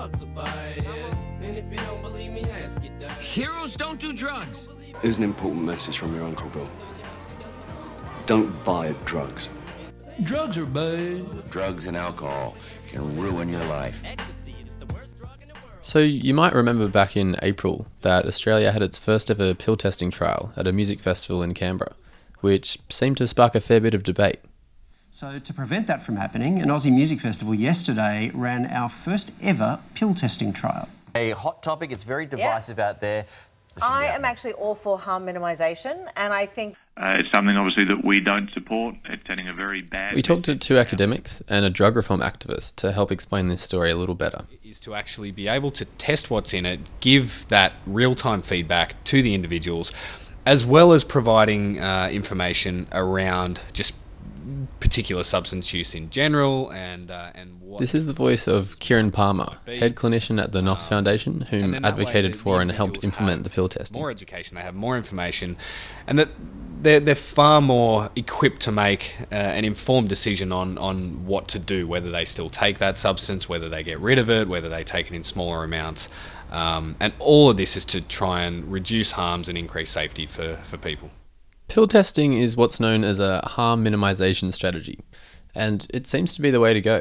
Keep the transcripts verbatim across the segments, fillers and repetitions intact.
Heroes don't do drugs. Here's an important message from your Uncle Bill. Don't buy drugs. Drugs are bad. Drugs and alcohol can ruin your life. So you might remember back in April that Australia had its first ever pill testing trial at a music festival in Canberra, which seemed to spark a fair bit of debate. So to prevent that from happening, an Aussie music festival yesterday ran our first ever pill testing trial. A hot topic, it's very divisive yeah. out there. I am actually all for harm minimisation, and I think... Uh, it's something, obviously, that we don't support. It's sending a very bad... We talked to two academics and a drug reform activist to help explain this story a little better. Is to actually be able to test what's in it, give that real-time feedback to the individuals, as well as providing uh, information around just particular substance use in general and uh, and what... This is the voice of Kieran Palmer, head clinician at the N O F um, Foundation, whom advocated the, for the and helped implement the pill testing. More education, they have more information, and that they're, they're far more equipped to make uh, an informed decision on, on what to do, whether they still take that substance, whether they get rid of it, whether they take it in smaller amounts. Um, and all of this is to try and reduce harms and increase safety for, for people. Pill testing is what's known as a harm minimisation strategy, and it seems to be the way to go.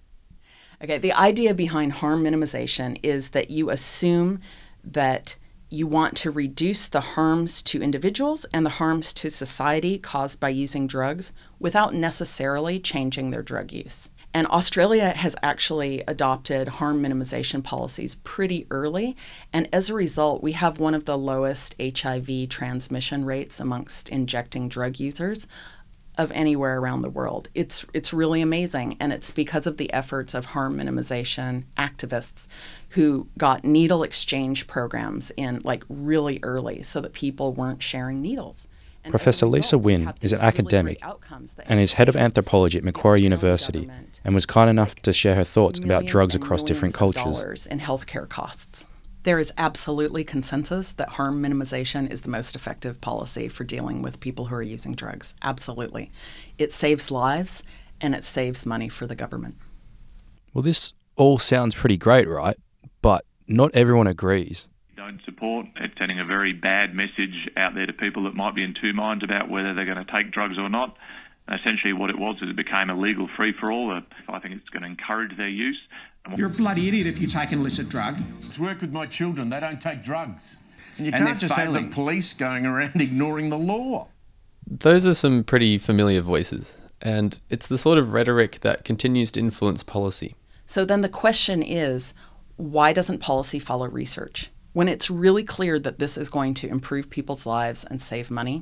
Okay, the idea behind harm minimization is that you assume that you want to reduce the harms to individuals and the harms to society caused by using drugs without necessarily changing their drug use. And Australia has actually adopted harm minimization policies pretty early, and as a result, we have one of the lowest H I V transmission rates amongst injecting drug users of anywhere around the world. It's it's really amazing, and it's because of the efforts of harm minimization activists who got needle exchange programs in like really early so that people weren't sharing needles. And Professor result, Lisa Wynne is an academic and is head of anthropology at Macquarie University and was kind enough to share her thoughts about drugs across different cultures. In healthcare costs. There is absolutely consensus that harm minimization is the most effective policy for dealing with people who are using drugs. Absolutely. It saves lives and it saves money for the government. Well, this all sounds pretty great, right? But not everyone agrees. Don't support. It's sending a very bad message out there to people that might be in two minds about whether they're going to take drugs or not. Essentially what it was is it became a legal free-for-all. I think it's going to encourage their use. You're a bloody idiot if you take an illicit drug. To work with my children, they don't take drugs. And you and can't just tell the police going around ignoring the law. Those are some pretty familiar voices, and it's the sort of rhetoric that continues to influence policy. So then the question is, why doesn't policy follow research? When it's really clear that this is going to improve people's lives and save money,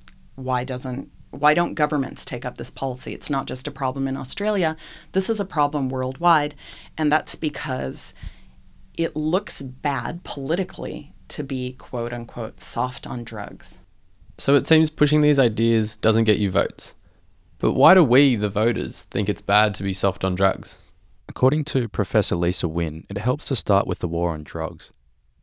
why doesn't why don't governments take up this policy? It's not just a problem in Australia. This is a problem worldwide, and that's because it looks bad politically to be quote unquote soft on drugs. So it seems pushing these ideas doesn't get you votes. But why do we, the voters, think it's bad to be soft on drugs? According to Professor Lisa Wynne, it helps to start with the war on drugs.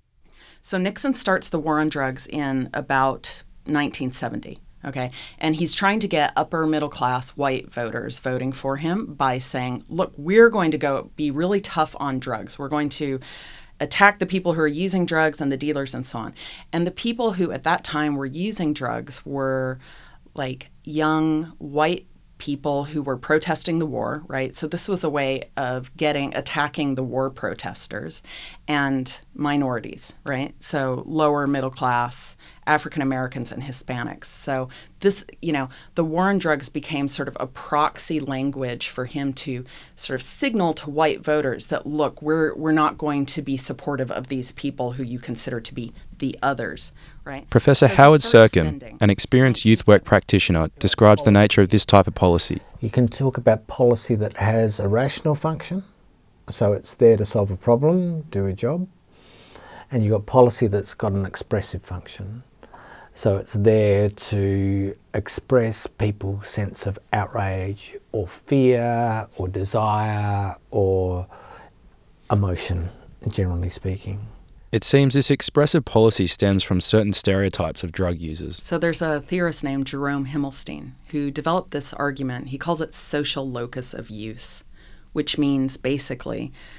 So Nixon starts the war on drugs in about nineteen seventy, okay? And he's trying to get upper middle class white voters voting for him by saying, look, we're going to go be really tough on drugs. We're going to attack the people who are using drugs and the dealers and so on. And the people who at that time were using drugs were like young white people who were protesting the war, right? So this was a way of getting, attacking the war protesters, and minorities, right? So lower middle class, African Americans and Hispanics. So this, you know, the war on drugs became sort of a proxy language for him to sort of signal to white voters that, look, we're we're not going to be supportive of these people who you consider to be the others, right? Professor so Howard Serkin, an experienced youth work practitioner, describes the nature of this type of policy. You can talk about policy that has a rational function, so it's there to solve a problem, do a job, and you've got policy that's got an expressive function. So it's there to express people's sense of outrage or fear or desire or emotion, generally speaking. It seems this expressive policy stems from certain stereotypes of drug users. So there's a theorist named Jerome Himmelstein who developed this argument. He calls it social locus of use, which means basically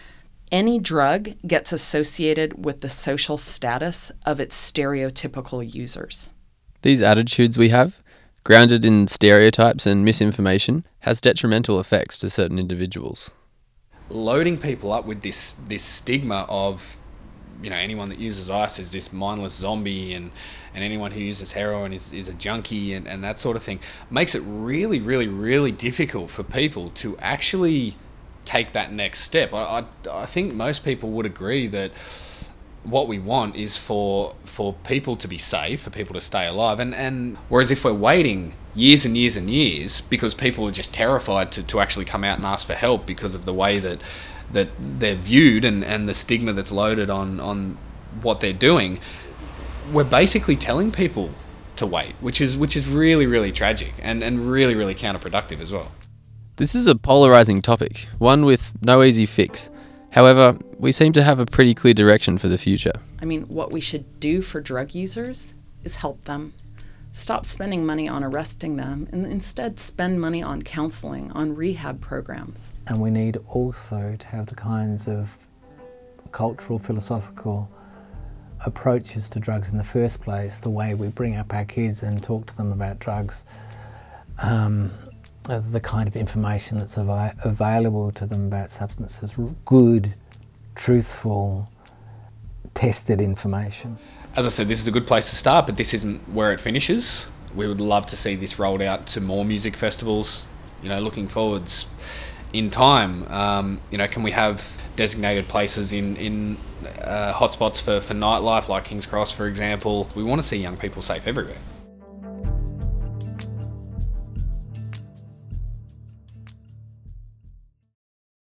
any drug gets associated with the social status of its stereotypical users. These attitudes we have, grounded in stereotypes and misinformation, has detrimental effects to certain individuals. Loading people up with this this stigma of, you know, anyone that uses ice is this mindless zombie, and, and anyone who uses heroin is, is a junkie, and, and that sort of thing, makes it really, really, really difficult for people to actually take that next step. I, I, I think most people would agree that what we want is for for people to be safe, for people to stay alive, and, and whereas if we're waiting years and years and years because people are just terrified to, to actually come out and ask for help because of the way that that they're viewed and, and the stigma that's loaded on, on what they're doing, we're basically telling people to wait, which is which is really, really tragic and, and really, really counterproductive as well. This is a polarising topic, one with no easy fix. However, we seem to have a pretty clear direction for the future. I mean, what we should do for drug users is help them. Stop spending money on arresting them and instead spend money on counseling, on rehab programs. And we need also to have the kinds of cultural, philosophical approaches to drugs in the first place, the way we bring up our kids and talk to them about drugs, um, the kind of information that's av- available to them about substances, good, truthful, tested information. As I said, this is a good place to start, but this isn't where it finishes. We would love to see this rolled out to more music festivals. You know, looking forwards in time, um, you know, can we have designated places in, in uh, hotspots for, for nightlife, like King's Cross, for example? We want to see young people safe everywhere.